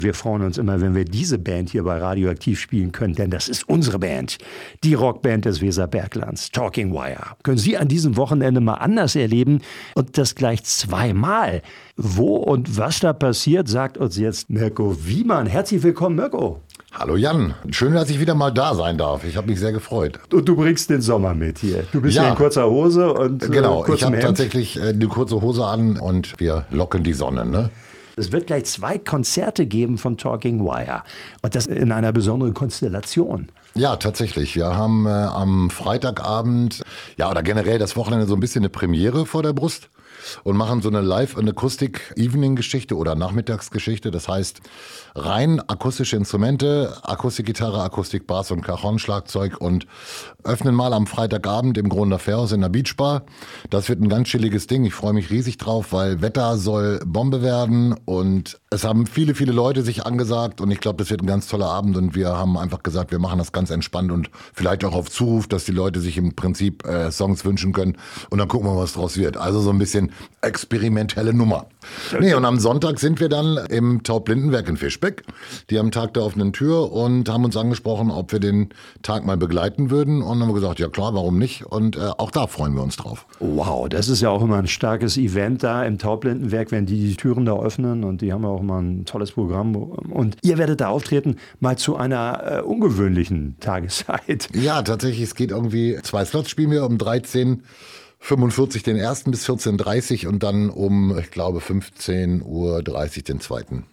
Wir freuen uns immer, wenn wir diese Band hier bei Radioaktiv spielen können, denn das ist unsere Band, die Rockband des Weserberglands, Talking Wire. Können Sie an diesem Wochenende mal anders erleben und das gleich zweimal. Wo und was da passiert, sagt uns jetzt Mirko Wiemann. Herzlich willkommen, Mirko. Hallo Jan, schön, dass ich wieder mal da sein darf. Ich habe mich sehr gefreut. Und du bringst den Sommer mit hier. Du bist ja in kurzer Hose und genau, ich habe Hemd. tatsächlich eine kurze Hose an und wir locken die Sonne, ne? Es wird gleich 2 Konzerte geben von Talking Wire und das in einer besonderen Konstellation. Ja, tatsächlich. Wir haben am Freitagabend, oder generell das Wochenende so ein bisschen eine Premiere vor der Brust und machen so eine Live-Akustik-Evening-Geschichte oder Nachmittagsgeschichte. Das heißt, rein akustische Instrumente, Akustikgitarre, Akustikbass und Cajon-Schlagzeug und öffnen mal am Freitagabend im Grunder Fährhaus in der Beachbar. Das wird ein ganz chilliges Ding. Ich freue mich riesig drauf, weil Wetter soll Bombe werden und es haben viele, viele Leute sich angesagt und ich glaube, das wird ein ganz toller Abend und wir haben einfach gesagt, wir machen das ganz entspannt und vielleicht auch auf Zuruf, dass die Leute sich im Prinzip Songs wünschen können und dann gucken wir, was draus wird. Also so ein bisschen experimentelle Nummer. Nee, und am Sonntag sind wir dann im Taublindenwerk in Fischbeck. Die haben Tag der offenen Tür und haben uns angesprochen, ob wir den Tag mal begleiten würden. Und dann haben wir gesagt, ja klar, warum nicht? Und auch da freuen wir uns drauf. Wow, das ist ja auch immer ein starkes Event da im Taublindenwerk, wenn die Türen da öffnen. Und die haben ja auch immer ein tolles Programm. Und ihr werdet da auftreten, mal zu einer ungewöhnlichen Tageszeit. Ja, tatsächlich, es geht irgendwie 2 Slots spielen wir um 13:45 den ersten bis 14:30 und dann um, ich glaube, 15:30 den zweiten.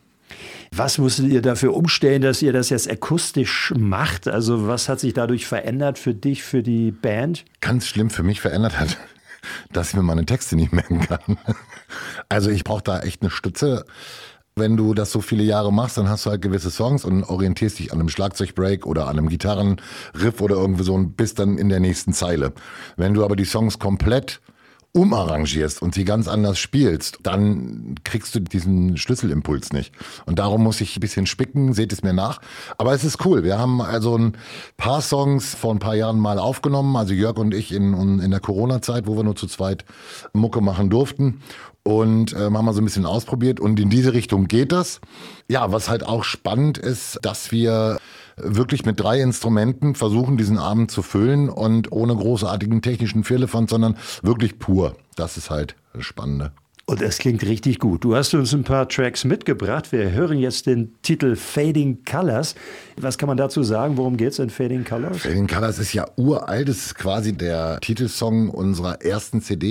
Was musstet ihr dafür umstellen, dass ihr das jetzt akustisch macht? Also was hat sich dadurch verändert für dich, für die Band? Ganz schlimm für mich verändert hat, dass ich mir meine Texte nicht merken kann. Also ich brauche da echt eine Stütze. Wenn du das so viele Jahre machst, dann hast du halt gewisse Songs und orientierst dich an einem Schlagzeugbreak oder an einem Gitarrenriff oder irgendwie so und bist dann in der nächsten Zeile. Wenn du aber die Songs komplett umarrangierst und sie ganz anders spielst, dann kriegst du diesen Schlüsselimpuls nicht. Und darum muss ich ein bisschen spicken, seht es mir nach. Aber es ist cool. Wir haben also ein paar Songs vor ein paar Jahren mal aufgenommen, also Jörg und ich in der Corona-Zeit, wo wir nur zu zweit Mucke machen durften. Und haben mal so ein bisschen ausprobiert und in diese Richtung geht das. Ja, was halt auch spannend ist, dass wir wirklich mit 3 Instrumenten versuchen, diesen Abend zu füllen und ohne großartigen technischen Firlefanz, sondern wirklich pur. Das ist halt das Spannende. Und es klingt richtig gut. Du hast uns ein paar Tracks mitgebracht. Wir hören jetzt den Titel Fading Colors. Was kann man dazu sagen? Worum geht's in Fading Colors? Fading Colors ist ja uralt. Das ist quasi der Titelsong unserer ersten CD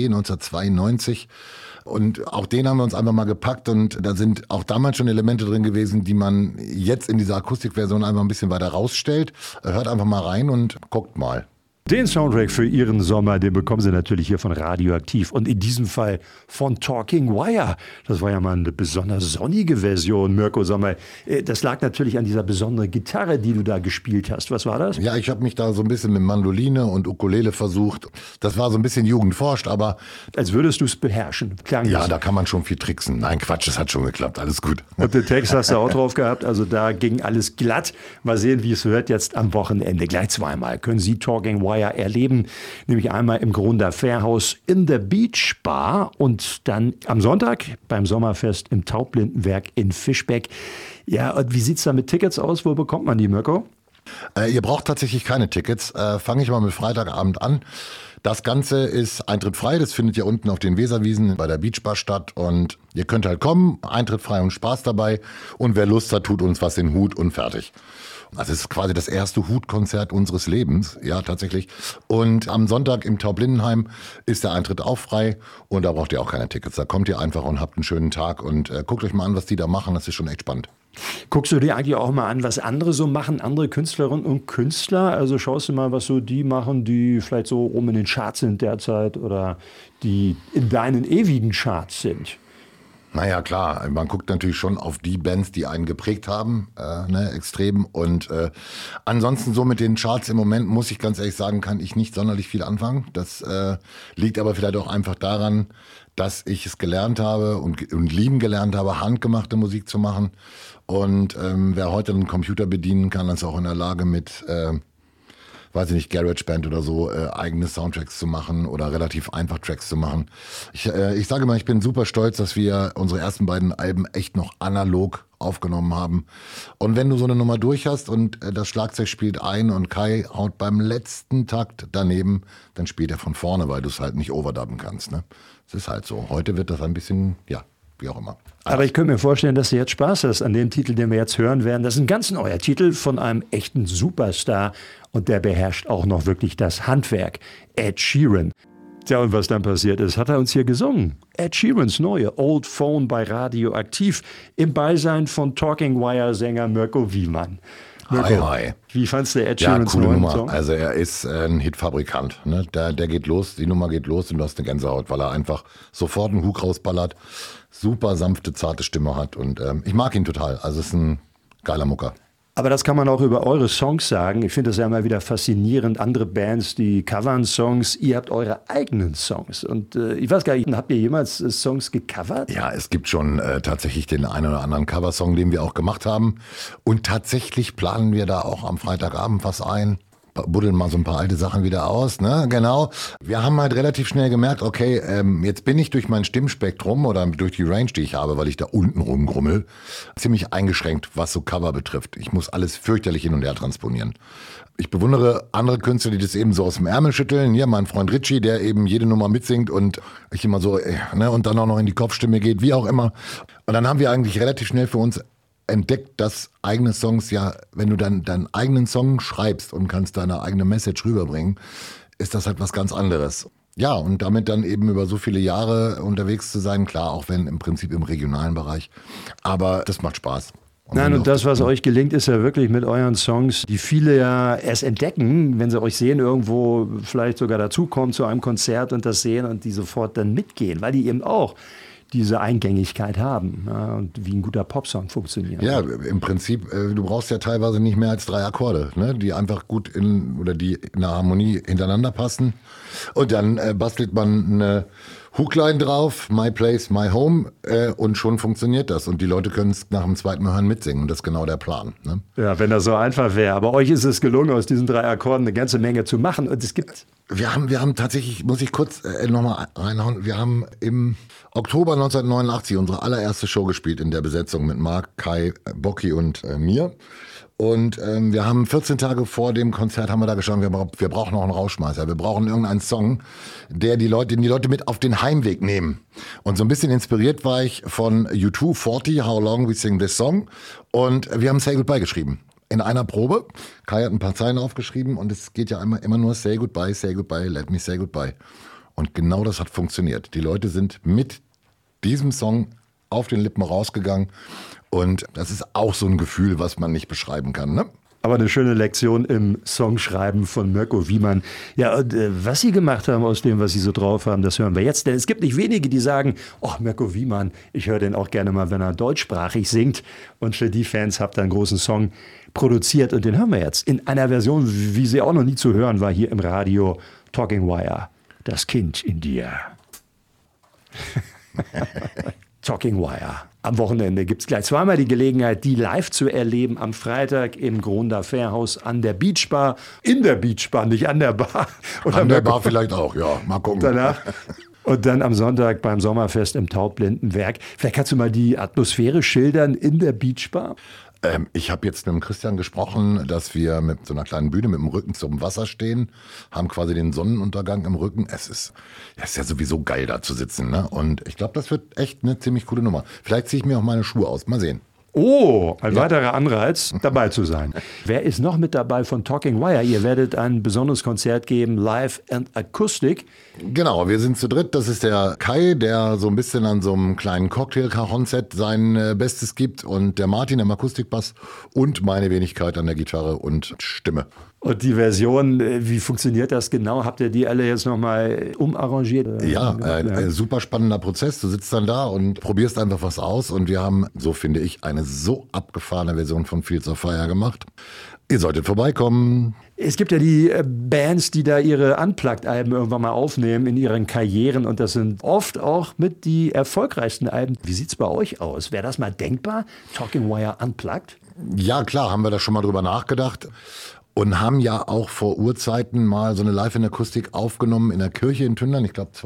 1992. Und auch den haben wir uns einfach mal gepackt und da sind auch damals schon Elemente drin gewesen, die man jetzt in dieser Akustikversion einfach ein bisschen weiter rausstellt. Hört einfach mal rein und guckt mal. Den Soundtrack für Ihren Sommer, den bekommen Sie natürlich hier von Radioaktiv und in diesem Fall von Talking Wire. Das war ja mal eine besonders sonnige Version, Mirko. Sag mal, das lag natürlich an dieser besonderen Gitarre, die du da gespielt hast. Was war das? Ja, ich habe mich da so ein bisschen mit Mandoline und Ukulele versucht. Das war so ein bisschen jugendforscht, aber... Als würdest du es beherrschen. Ja, da kann man schon viel tricksen. Nein, Quatsch, das hat schon geklappt. Alles gut. Und den Text hast du auch drauf gehabt. Also da ging alles glatt. Mal sehen, wie es wird jetzt am Wochenende. Gleich zweimal können Sie Talking Wire erleben, nämlich einmal im Grunder Fährhaus in der Beachbar und dann am Sonntag beim Sommerfest im Taublindenwerk in Fischbeck. Ja, und wie sieht's da mit Tickets aus? Wo bekommt man die, Mirko? Ihr braucht tatsächlich keine Tickets. Fange ich mal mit Freitagabend an. Das Ganze ist eintrittfrei, das findet ihr unten auf den Weserwiesen bei der Beachbar statt und ihr könnt halt kommen, Eintritt frei und Spaß dabei und wer Lust hat, tut uns was in den Hut und fertig. Also es ist quasi das erste Hutkonzert unseres Lebens, ja tatsächlich. Und am Sonntag im Taublindenheim ist der Eintritt auch frei und da braucht ihr auch keine Tickets. Da kommt ihr einfach und habt einen schönen Tag und guckt euch mal an, was die da machen, das ist schon echt spannend. Guckst du dir eigentlich auch mal an, was andere so machen, andere Künstlerinnen und Künstler? Also schaust du mal, was so die machen, die vielleicht so rum in den Charts sind derzeit oder die in deinen ewigen Charts sind? Naja, klar, man guckt natürlich schon auf die Bands, die einen geprägt haben, extrem. Und ansonsten so mit den Charts im Moment, muss ich ganz ehrlich sagen, kann ich nicht sonderlich viel anfangen. Das liegt aber vielleicht auch einfach daran, dass ich es gelernt habe und lieben gelernt habe, handgemachte Musik zu machen. Und wer heute einen Computer bedienen kann, ist auch in der Lage mit weiß ich nicht, GarageBand oder so, eigene Soundtracks zu machen oder relativ einfach Tracks zu machen. Ich sage mal, ich bin super stolz, dass wir unsere ersten beiden Alben echt noch analog aufgenommen haben. Und wenn du so eine Nummer durch hast und das Schlagzeug spielt ein und Kai haut beim letzten Takt daneben, dann spielt er von vorne, weil du es halt nicht overdubben kannst. Ne? Das ist halt so. Heute wird das ein bisschen, ja, wie auch immer. Aber ich könnte mir vorstellen, dass du jetzt Spaß hast an dem Titel, den wir jetzt hören werden. Das ist ein ganz neuer Titel von einem echten Superstar und der beherrscht auch noch wirklich das Handwerk. Ed Sheeran. Tja, und was dann passiert ist, hat er uns hier gesungen. Ed Sheerans neue Old Phone bei Radioaktiv im Beisein von Talking Wire-Sänger Mirko Wiemann. Mirko, Hi. wie fandst du Ed Sheerans coole neuen Nummer. Song? Also er ist ein Hitfabrikant. Ne? Der geht los, die Nummer geht los und du hast eine Gänsehaut, weil er einfach sofort einen Hug rausballert, super sanfte, zarte Stimme hat und ich mag ihn total. Also es ist ein geiler Mucker. Aber das kann man auch über eure Songs sagen. Ich finde das ja immer wieder faszinierend. Andere Bands, die covern Songs. Ihr habt eure eigenen Songs. Und ich weiß gar nicht, habt ihr jemals Songs gecovert? Ja, es gibt schon tatsächlich den einen oder anderen Coversong, den wir auch gemacht haben. Und tatsächlich planen wir da auch am Freitagabend was ein. Buddeln mal so ein paar alte Sachen wieder aus, ne? Genau. Wir haben halt relativ schnell gemerkt, okay, jetzt bin ich durch mein Stimmspektrum oder durch die Range, die ich habe, weil ich da unten rumgrummel, ziemlich eingeschränkt, was so Cover betrifft. Ich muss alles fürchterlich hin und her transponieren. Ich bewundere andere Künstler, die das eben so aus dem Ärmel schütteln. Hier mein Freund Richie, der eben jede Nummer mitsingt und ich immer so, ne, und dann auch noch in die Kopfstimme geht, wie auch immer. Und dann haben wir eigentlich relativ schnell für uns entdeckt, dass eigene Songs ja, wenn du dann deinen eigenen Song schreibst und kannst deine eigene Message rüberbringen, ist das halt was ganz anderes. Ja, und damit dann eben über so viele Jahre unterwegs zu sein, klar, auch wenn im Prinzip im regionalen Bereich, aber das macht Spaß. Nein, und das, was euch gelingt, ist ja wirklich mit euren Songs, die viele ja erst entdecken, wenn sie euch sehen, irgendwo vielleicht sogar dazukommen zu einem Konzert und das sehen und die sofort dann mitgehen, weil die eben auch diese Eingängigkeit haben, ja, und wie ein guter Popsong funktioniert. Ja, im Prinzip, du brauchst ja teilweise nicht mehr als 3 Akkorde, ne, die einfach gut die in der Harmonie hintereinander passen. Und dann bastelt man eine Hookline drauf, My Place, My Home, und schon funktioniert das. Und die Leute können es nach dem zweiten Mal hören mitsingen. Und das ist genau der Plan. Ne? Ja, wenn das so einfach wäre. Aber euch ist es gelungen, aus diesen 3 Akkorden eine ganze Menge zu machen. Und es gibt... Wir haben tatsächlich, muss ich kurz nochmal reinhauen, wir haben im Oktober 1989 unsere allererste Show gespielt in der Besetzung mit Marc, Kai, Bocki und mir. Und wir haben 14 Tage vor dem Konzert haben wir da geschaut, wir brauchen noch einen Rausschmeißer. Wir brauchen irgendeinen Song, den die Leute mit auf den Heimweg nehmen. Und so ein bisschen inspiriert war ich von U2, 40, How Long We Sing This Song. Und wir haben Say Goodbye geschrieben. In einer Probe. Kai hat ein paar Zeilen aufgeschrieben und es geht ja immer nur Say Goodbye, Let Me Say Goodbye. Und genau das hat funktioniert. Die Leute sind mit diesem Song auf den Lippen rausgegangen. Und das ist auch so ein Gefühl, was man nicht beschreiben kann, ne? Aber eine schöne Lektion im Songschreiben von Mirko Wiemann. Ja, und was Sie gemacht haben aus dem, was Sie so drauf haben, das hören wir jetzt. Denn es gibt nicht wenige, die sagen, oh, Mirko Wiemann, ich höre den auch gerne mal, wenn er deutschsprachig singt. Und für die Fans habt ihr einen großen Song produziert. Und den hören wir jetzt in einer Version, wie sie auch noch nie zu hören war, hier im Radio Talking Wire. Das Kind in dir. Talking Wire. Am Wochenende gibt es gleich zweimal die Gelegenheit, die live zu erleben. Am Freitag im Grunder Fairhaus an der Beachbar. In der Beachbar, nicht an der Bar. Oder an der Bar vielleicht auch, ja. Mal gucken. Danach. Und dann am Sonntag beim Sommerfest im Taublindenwerk. Vielleicht kannst du mal die Atmosphäre schildern in der Beachbar? Ich habe jetzt mit dem Christian gesprochen, dass wir mit so einer kleinen Bühne mit dem Rücken zum Wasser stehen, haben quasi den Sonnenuntergang im Rücken. Es ist ja sowieso geil, da zu sitzen, ne? Und ich glaube, das wird echt eine ziemlich coole Nummer. Vielleicht ziehe ich mir auch meine Schuhe aus. Mal sehen. Oh, ein weiterer Anreiz, dabei zu sein. Wer ist noch mit dabei von Talking Wire? Ihr werdet ein besonderes Konzert geben, Live and Acoustic. Genau, wir sind zu dritt. Das ist der Kai, der so ein bisschen an so einem kleinen Cocktail-Cajon-Set sein Bestes gibt. Und der Martin am Akustikbass und meine Wenigkeit an der Gitarre und Stimme. Und die Version, wie funktioniert das genau? Habt ihr die alle jetzt nochmal umarrangiert? Ja, ein super spannender Prozess. Du sitzt dann da und probierst einfach was aus. Und wir haben, so finde ich, eine so abgefahrene Version von Fields of Fire gemacht. Ihr solltet vorbeikommen. Es gibt ja die Bands, die da ihre Unplugged-Alben irgendwann mal aufnehmen in ihren Karrieren. Und das sind oft auch mit die erfolgreichsten Alben. Wie sieht's bei euch aus? Wäre das mal denkbar? Talking Wire Unplugged? Ja, klar, haben wir da schon mal drüber nachgedacht. und haben ja auch vor Urzeiten mal so eine Live-in-Akustik aufgenommen in der Kirche in Tündern, ich glaube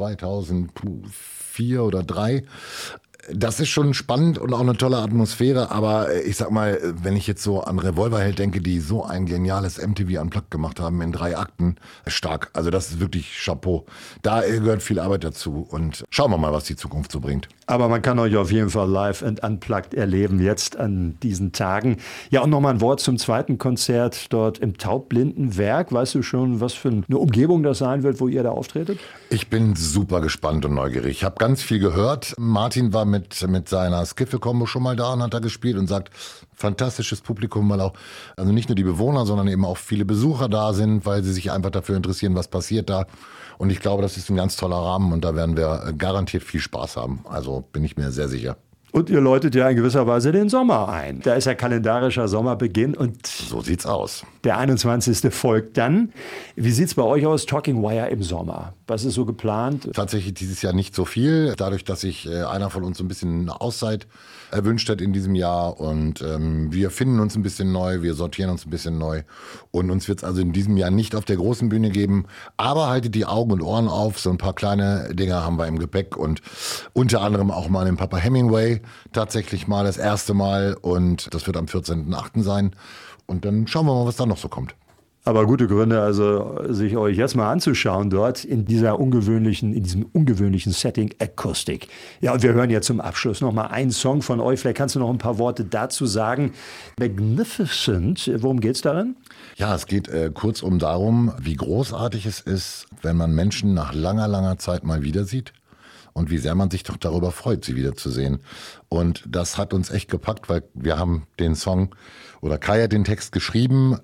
2004 oder 2003. Das ist schon spannend und auch eine tolle Atmosphäre, aber ich sag mal, wenn ich jetzt so an Revolverheld denke, die so ein geniales MTV Unplugged gemacht haben in 3 Akten, stark. Also das ist wirklich Chapeau. Da gehört viel Arbeit dazu und schauen wir mal, was die Zukunft so bringt. Aber man kann euch auf jeden Fall live and unplugged erleben jetzt an diesen Tagen. Ja, und nochmal ein Wort zum zweiten Konzert dort im Taubblindenwerk. Weißt du schon, was für eine Umgebung das sein wird, wo ihr da auftretet? Ich bin super gespannt und neugierig. Ich habe ganz viel gehört. Martin war mit seiner Skiffle-Kombo schon mal da und hat da gespielt und sagt, fantastisches Publikum, weil auch, also nicht nur die Bewohner, sondern eben auch viele Besucher da sind, weil sie sich einfach dafür interessieren, was passiert da. Und ich glaube, das ist ein ganz toller Rahmen und da werden wir garantiert viel Spaß haben. Also bin ich mir sehr sicher. Und ihr läutet ja in gewisser Weise den Sommer ein. Da ist ja kalendarischer Sommerbeginn und so sieht's aus. Der 21. folgt dann. Wie sieht's bei euch aus? Talking Wire im Sommer. Was ist so geplant? Tatsächlich dieses Jahr nicht so viel. Dadurch, dass sich einer von uns so ein bisschen eine Auszeit erwünscht hat in diesem Jahr. Und wir finden uns ein bisschen neu, wir sortieren uns ein bisschen neu. Und uns wird's also in diesem Jahr nicht auf der großen Bühne geben. Aber haltet die Augen und Ohren auf. So ein paar kleine Dinger haben wir im Gepäck. Und unter anderem auch mal den Papa Hemingway. Tatsächlich mal das erste Mal. Und das wird am 14.08. sein. Und dann schauen wir mal, was da noch so kommt. Aber gute Gründe, also sich euch jetzt mal anzuschauen dort in diesem ungewöhnlichen Setting Akustik. Ja, und wir hören jetzt zum Abschluss noch mal einen Song von euch. Vielleicht kannst du noch ein paar Worte dazu sagen. Magnificent, worum geht's darin? Ja, es geht kurzum darum, wie großartig es ist, wenn man Menschen nach langer, langer Zeit mal wieder sieht. Und wie sehr man sich doch darüber freut, sie wiederzusehen. Und das hat uns echt gepackt, weil wir haben den Song, oder Kai hat den Text geschrieben,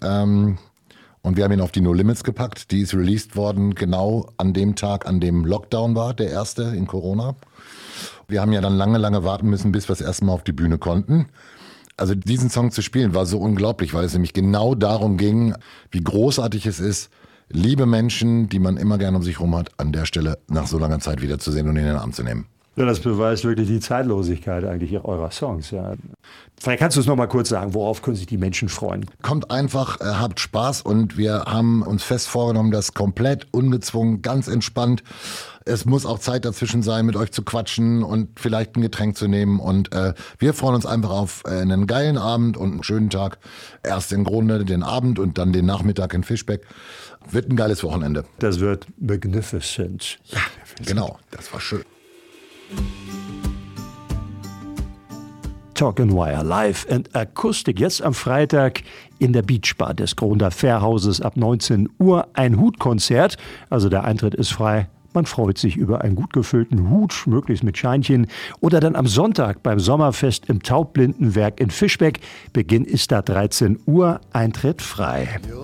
und wir haben ihn auf die No Limits gepackt. Die ist released worden genau an dem Tag, an dem Lockdown war, der erste in Corona. Wir haben ja dann lange, lange warten müssen, bis wir das erste Mal auf die Bühne konnten. Also diesen Song zu spielen war so unglaublich, weil es nämlich genau darum ging, wie großartig es ist, liebe Menschen, die man immer gerne um sich herum hat, an der Stelle nach so langer Zeit wiederzusehen und in den Arm zu nehmen. Ja, das beweist wirklich die Zeitlosigkeit eigentlich eurer Songs. Ja. Vielleicht kannst du es noch mal kurz sagen, worauf können sich die Menschen freuen? Kommt einfach, habt Spaß und wir haben uns fest vorgenommen, das komplett ungezwungen, ganz entspannt. Es muss auch Zeit dazwischen sein, mit euch zu quatschen und vielleicht ein Getränk zu nehmen. Und wir freuen uns einfach auf einen geilen Abend und einen schönen Tag. Erst im Grunde den Abend und dann den Nachmittag in Fischbeck. Wird ein geiles Wochenende. Das wird magnificent. Ja, genau, das war schön. Talking Wire live and Akustik. Jetzt am Freitag in der Beachbar des Grunder Fährhauses ab 19 Uhr ein Hutkonzert. Also der Eintritt ist frei. Man freut sich über einen gut gefüllten Hut, möglichst mit Scheinchen. Oder dann am Sonntag beim Sommerfest im Taubblindenwerk in Fischbeck. Beginn ist da 13 Uhr, Eintritt frei.